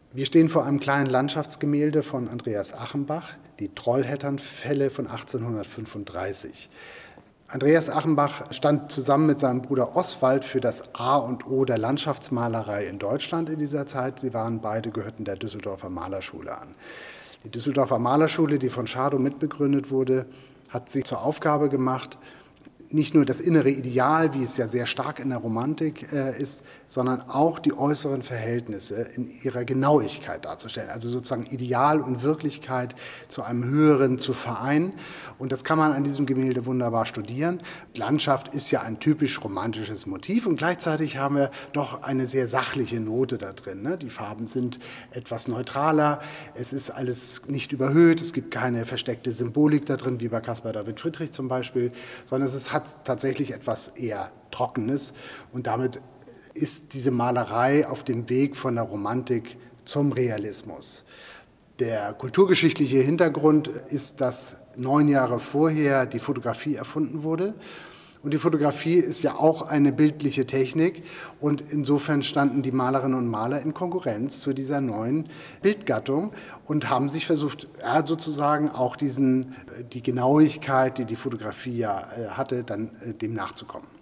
Wir stehen vor einem kleinen Landschaftsgemälde von Andreas Achenbach, die Trollhättern-Fälle von 1835. Andreas Achenbach stand zusammen mit seinem Bruder Oswald für das A und O der Landschaftsmalerei in Deutschland in dieser Zeit. Sie gehörten der Düsseldorfer Malerschule an. Die Düsseldorfer Malerschule, die von Schadow mitbegründet wurde, hat sich zur Aufgabe gemacht, nicht nur das innere Ideal, wie es ja sehr stark in der Romantik ist, sondern auch die äußeren Verhältnisse in ihrer Genauigkeit darzustellen. Also sozusagen Ideal und Wirklichkeit zu einem Höheren zu vereinen. Und das kann man an diesem Gemälde wunderbar studieren. Landschaft ist ja ein typisch romantisches Motiv und gleichzeitig haben wir doch eine sehr sachliche Note da drin. Ne? Die Farben sind etwas neutraler, es ist alles nicht überhöht, es gibt keine versteckte Symbolik da drin, wie bei Caspar David Friedrich zum Beispiel, sondern hat tatsächlich etwas eher Trockenes und damit ist diese Malerei auf dem Weg von der Romantik zum Realismus. Der kulturgeschichtliche Hintergrund ist, dass 9 Jahre vorher die Fotografie erfunden wurde. Und die Fotografie ist ja auch eine bildliche Technik und insofern standen die Malerinnen und Maler in Konkurrenz zu dieser neuen Bildgattung und haben sich versucht, sozusagen auch die Genauigkeit, die die Fotografie ja hatte, dann dem nachzukommen.